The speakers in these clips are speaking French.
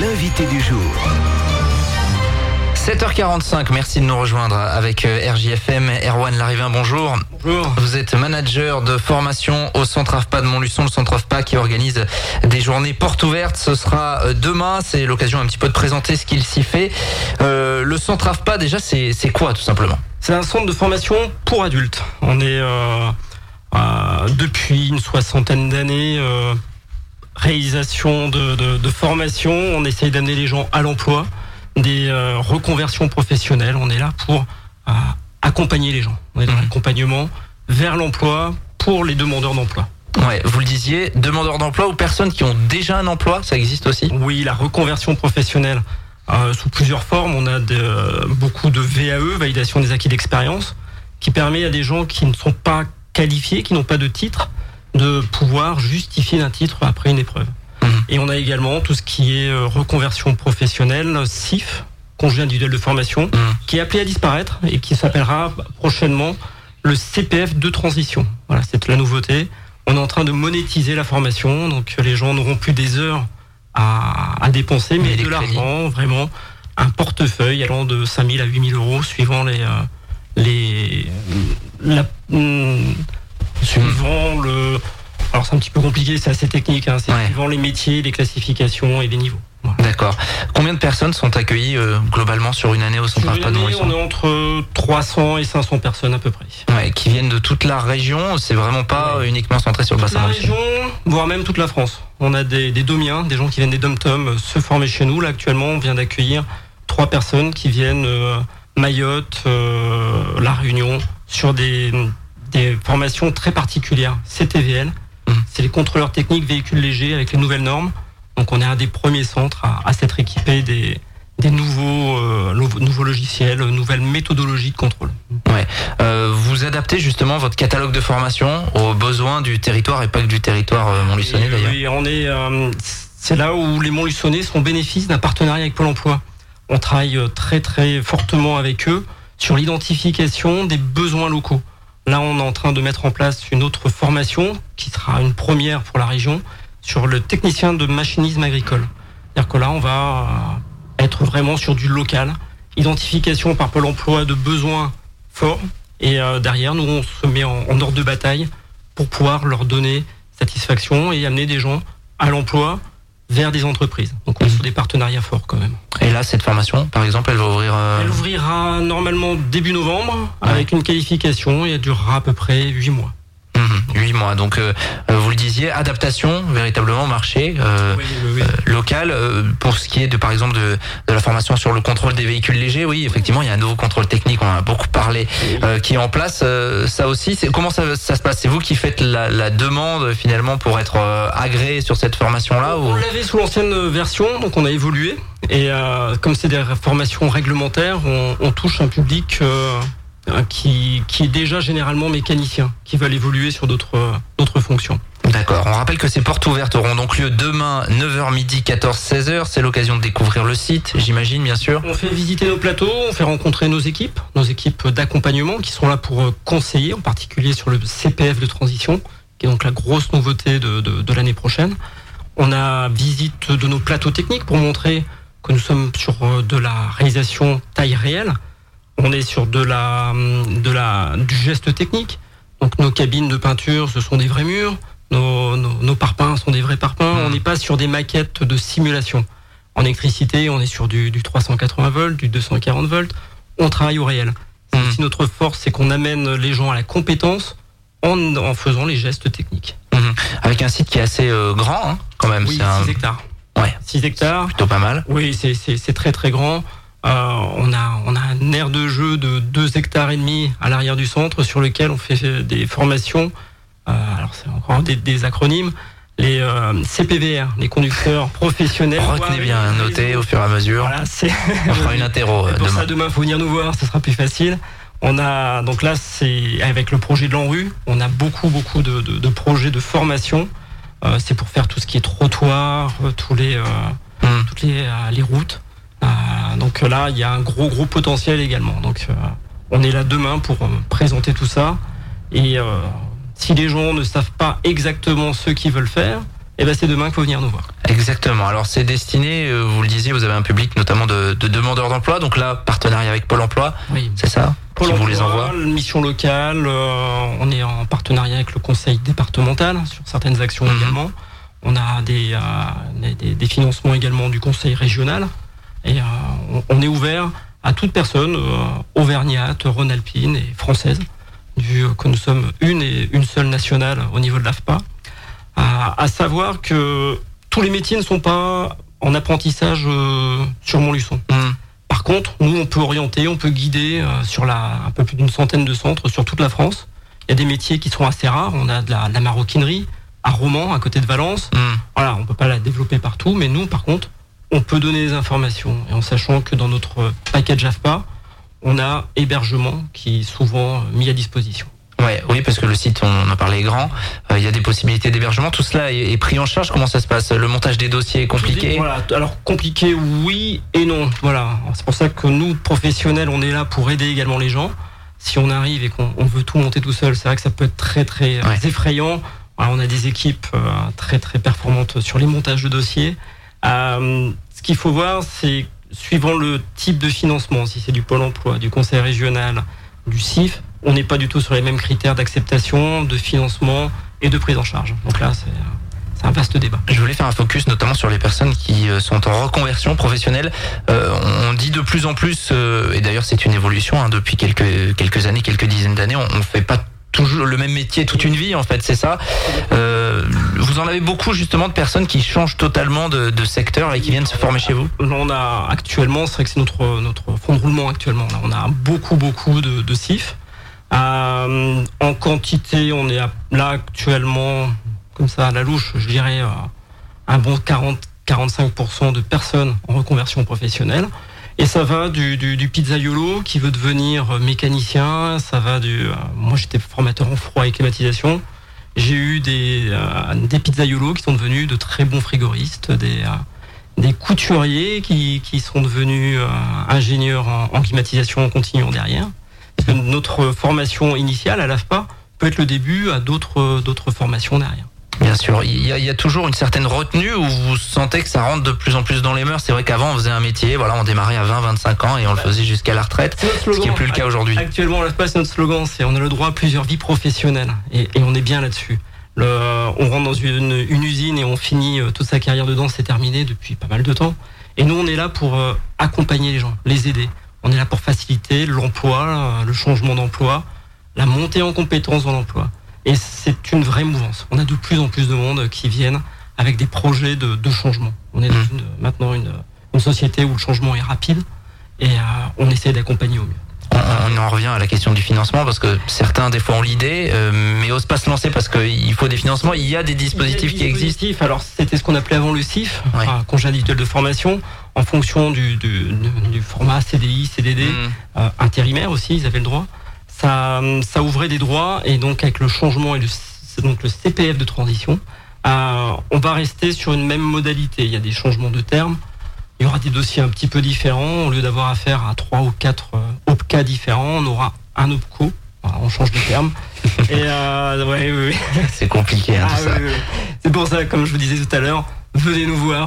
l'invité du jour. 7h45, merci de nous rejoindre avec RJFM. Erwan Larivin, bonjour. Bonjour. Vous êtes manager de formation au Centre AFPA de Montluçon, le Centre AFPA qui organise des journées portes ouvertes. Ce sera demain, c'est l'occasion un petit peu de présenter ce qu'il s'y fait. Le Centre AFPA, déjà, c'est quoi tout simplement ? C'est un centre de formation pour adultes. On est depuis une soixantaine d'années réalisation de formation. On essaye d'amener les gens à l'emploi, des reconversions professionnelles. On est là pour accompagner les gens. On est dans l'accompagnement vers l'emploi pour les demandeurs d'emploi. Ouais, vous le disiez, demandeurs d'emploi ou personnes qui ont déjà un emploi, ça existe aussi ? Oui, la reconversion professionnelle sous plusieurs formes. On a beaucoup de VAE, validation des acquis d'expérience, qui permet à des gens qui ne sont pas qualifiés, qui n'ont pas de titre, de pouvoir justifier d'un titre après une épreuve. Et on a également tout ce qui est reconversion professionnelle, CIF, congé individuel de formation, qui est appelé à disparaître et qui s'appellera prochainement le CPF de transition. Voilà, c'est la nouveauté. On est en train de monétiser la formation, donc les gens n'auront plus des heures à dépenser, mais de l'argent, vraiment, un portefeuille allant de 5 000 à 8 000 euros, suivant suivant le... Alors c'est un petit peu compliqué, c'est assez technique, hein, c'est suivant les métiers, les classifications et les niveaux. Voilà. D'accord. Combien de personnes sont accueillies globalement sur une année au Centre AFPA de Montluçon ? On est entre 300 et 500 personnes à peu près. Ouais, qui viennent de toute la région, c'est vraiment pas uniquement centré sur le bassin Montluçon. La région, voire même toute la France. On a des domiens, des gens qui viennent des dom-toms se former chez nous. Là actuellement, on vient d'accueillir 3 personnes qui viennent Mayotte, La Réunion, sur des formations très particulières. CTVL, c'est les contrôleurs techniques véhicules légers avec les nouvelles normes. Donc on est un des premiers centres à s'être équipé des nouveaux logiciels, nouvelles méthodologies de contrôle. Ouais. Vous adaptez justement votre catalogue de formation aux besoins du territoire et pas que du territoire montluçonnais d'ailleurs. Oui, c'est là où les Montluçonnais sont bénéfices d'un partenariat avec Pôle emploi. On travaille très très fortement avec eux sur l'identification des besoins locaux. Là, on est en train de mettre en place une autre formation qui sera une première pour la région sur le technicien de machinisme agricole. C'est-à-dire que là, on va être vraiment sur du local, identification par Pôle emploi de besoins forts, et derrière, nous, on se met en ordre de bataille pour pouvoir leur donner satisfaction et amener des gens à l'emploi vers des entreprises. Donc on est sur des partenariats forts quand même. Et là, cette formation, par exemple, elle va ouvrir... Elle ouvrira normalement début novembre, avec une qualification, et elle durera à peu près 8 mois. 8 mois, donc vous le disiez, adaptation véritablement au marché local. Pour ce qui est de, par exemple, de la formation sur le contrôle des véhicules légers, oui, effectivement, il y a un nouveau contrôle technique, on en a beaucoup parlé, qui est en place. Ça aussi, comment ça se passe ? C'est vous qui faites la demande finalement pour être agréé sur cette formation-là ou... On l'avait sous l'ancienne version, donc on a évolué. Et comme c'est des formations réglementaires, on touche un public... qui est déjà généralement mécanicien, qui veulent évoluer sur d'autres fonctions. D'accord, on rappelle que ces portes ouvertes auront donc lieu demain 9h midi, 14, 16h, c'est l'occasion de découvrir le site, j'imagine bien sûr. On fait visiter nos plateaux, on fait rencontrer nos équipes d'accompagnement qui sont là pour conseiller, en particulier sur le CPF de transition, qui est donc la grosse nouveauté de l'année prochaine. On a visite de nos plateaux techniques pour montrer que nous sommes sur de la réalisation taille réelle. On est sur du geste technique. Donc nos cabines de peinture, ce sont des vrais murs. Nos parpaings sont des vrais parpaings. On n'est pas sur des maquettes de simulation. En électricité, on est sur du 380 volts, du 240 volts. On travaille au réel. C'est aussi notre force, c'est qu'on amène les gens à la compétence en faisant les gestes techniques. Avec un site qui est assez grand, hein, quand même. Oui, c'est 6 hectares. Ouais. 6 hectares. Plutôt pas mal. Oui, c'est très très grand. On a un aire de jeu de 2 hectares et demi à l'arrière du centre sur lequel on fait des formations. Alors c'est encore des acronymes. Les CPVR, les conducteurs professionnels. Retenez bien, notez au fur et à mesure. Voilà, on fera une interro demain. Demain, il faut venir nous voir, ça sera plus facile. On a donc là, c'est avec le projet de l'ANRU, on a beaucoup de projets de formation. C'est pour faire tout ce qui est trottoir, toutes les routes. Donc là, il y a un gros potentiel également. Donc on est là demain pour présenter tout ça. Et si les gens ne savent pas exactement ce qu'ils veulent faire, c'est demain qu'il faut venir nous voir. Exactement. Alors c'est destiné, vous le disiez, vous avez un public notamment de demandeurs d'emploi. Donc là, partenariat avec Pôle emploi, oui. C'est ça Pôle emploi, vous les envoie. Mission locale, on est en partenariat avec le conseil départemental sur certaines actions également. On a des financements également du conseil régional. Et on est ouvert à toute personne auvergnate, rhône-alpine et française, vu que nous sommes une seule nationale au niveau de l'AFPA. À savoir que tous les métiers ne sont pas en apprentissage sur Montluçon. Par contre, nous, on peut orienter, on peut guider sur un peu plus d'une centaine de centres sur toute la France. Il y a des métiers qui sont assez rares. On a de la maroquinerie à Romans, à côté de Valence. Voilà, on peut pas la développer partout, mais nous, par contre, on peut donner des informations. Et en sachant que dans notre package AFPA, on a hébergement qui est souvent mis à disposition. Oui, parce que le site, on en parlait, est grand. Il y a des possibilités d'hébergement. Tout cela est pris en charge. Comment ça se passe? Le montage des dossiers est compliqué? Voilà. Alors, compliqué, oui et non. Voilà. C'est pour ça que nous, professionnels, on est là pour aider également les gens. Si on arrive et qu'on veut tout monter tout seul, c'est vrai que ça peut être très, très effrayant. Voilà, on a des équipes très, très performantes sur les montages de dossiers. Ce qu'il faut voir, c'est suivant le type de financement, si c'est du Pôle emploi, du conseil régional, du CIF, on n'est pas du tout sur les mêmes critères d'acceptation, de financement et de prise en charge. Donc là, c'est un vaste débat. Je voulais faire un focus notamment sur les personnes qui sont en reconversion professionnelle. On dit de plus en plus, et d'ailleurs c'est une évolution depuis quelques années, quelques dizaines d'années, on ne fait pas toujours le même métier toute une vie, en fait, c'est ça. Vous en avez beaucoup justement de personnes qui changent totalement de secteur et qui viennent se former chez vous? On a actuellement, c'est vrai que c'est notre fond de roulement actuellement. Là, on a beaucoup de CIF. En quantité, on est là actuellement, comme ça à la louche, je dirais un bon 40-45% de personnes en reconversion professionnelle. Et ça va du pizzaiolo qui veut devenir mécanicien, ça va moi j'étais formateur en froid et climatisation. J'ai eu des pizzaiolos qui sont devenus de très bons frigoristes, des couturiers qui sont devenus ingénieurs en climatisation en continuant derrière. Parce que notre formation initiale à l'AFPA peut être le début à d'autres formations derrière. Bien sûr, il y a toujours une certaine retenue où vous sentez que ça rentre de plus en plus dans les mœurs. C'est vrai qu'avant on faisait un métier, on démarrait à 20-25 ans et on le faisait jusqu'à la retraite, ce qui n'est plus le cas aujourd'hui. Actuellement, l'AFPA, c'est notre slogan, c'est on a le droit à plusieurs vies professionnelles et on est bien là-dessus. On rentre dans une usine et on finit toute sa carrière dedans, c'est terminé depuis pas mal de temps. Et nous, on est là pour accompagner les gens, les aider. On est là pour faciliter l'emploi, le changement d'emploi, la montée en compétences dans l'emploi. Et c'est une vraie mouvance. On a de plus en plus de monde qui viennent avec des projets de changement. On est dans maintenant une société où le changement est rapide et on essaie d'accompagner au mieux. On en revient à la question du financement parce que certains des fois ont l'idée mais osent pas se lancer parce qu'il faut des financements. Il y a des dispositifs qui existent. Alors c'était ce qu'on appelait avant le CIF, congé individuel de formation, en fonction du format CDI, CDD, intérimaire aussi, ils avaient le droit. Ça ouvrait des droits et donc avec le changement et le CPF de transition, on va rester sur une même modalité. Il y a des changements de termes. Il y aura des dossiers un petit peu différents. Au lieu d'avoir affaire à 3 ou 4 OPCA différents, on aura un OPCO. Voilà, on change de terme. Et oui. C'est compliqué, tout ça. Oui. C'est pour ça, comme je vous disais tout à l'heure, venez nous voir.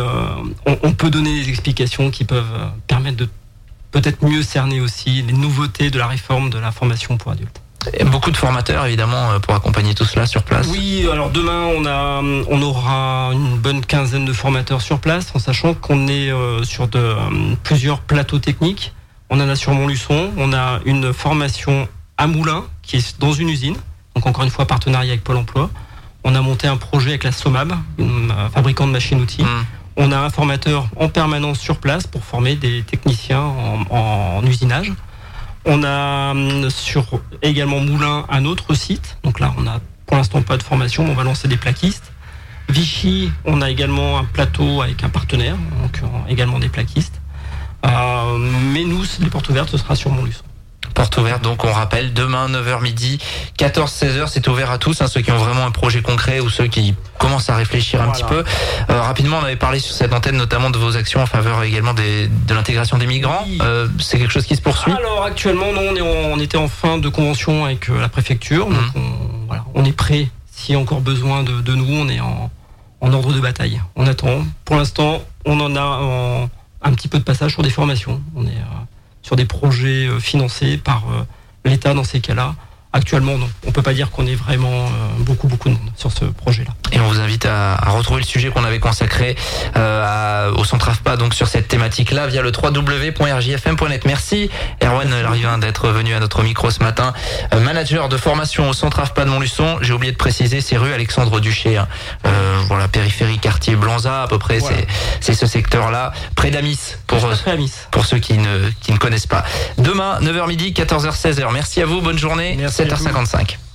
On peut donner des explications qui peuvent permettre de peut-être mieux cerner aussi les nouveautés de la réforme de la formation pour adultes. Et beaucoup de formateurs évidemment pour accompagner tout cela sur place. Oui, alors demain on aura une bonne quinzaine de formateurs sur place, en sachant qu'on est sur plusieurs plateaux techniques. On en a sur Montluçon, on a une formation à Moulins qui est dans une usine, donc encore une fois partenariat avec Pôle emploi. On a monté un projet avec la Somab, un fabricant de machines-outils. On a un formateur en permanence sur place pour former des techniciens en usinage. On a sur également Moulins un autre site. Donc là, on a pour l'instant pas de formation, mais on va lancer des plaquistes. Vichy, on a également un plateau avec un partenaire, donc également des plaquistes. Mais nous, les portes ouvertes, ce sera sur Montluçon. Porte ouverte, donc on rappelle, demain 9h midi, 14-16h, c'est ouvert à tous, ceux qui ont vraiment un projet concret ou ceux qui commencent à réfléchir un petit peu. Rapidement, on avait parlé sur cette antenne notamment de vos actions en faveur également de l'intégration des migrants. Oui. C'est quelque chose qui se poursuit? Alors actuellement, non, on était en fin de convention avec la préfecture, donc on est prêt, s'il y a encore besoin de nous, en ordre de bataille. On attend. Pour l'instant, on en a un petit peu de passage sur des formations. On est sur des projets financés par l'État dans ces cas-là. Actuellement, non. On peut pas dire qu'on est vraiment beaucoup de monde sur ce projet-là. Et on vous invite à retrouver le sujet qu'on avait consacré au Centre AFPA, donc sur cette thématique-là, via le www.rjfm.net. Merci Erwan Larivin d'être venu à notre micro ce matin. Manager de formation au Centre AFPA de Montluçon. J'ai oublié de préciser, c'est rue Alexandre Duché. Voilà, périphérie, quartier Blanza, à peu près. Voilà. C'est ce secteur-là, près d'Amis, pour ceux qui ne connaissent pas. Demain, 9h midi, 14h, 16h. Merci à vous, bonne journée. Merci. 7h55.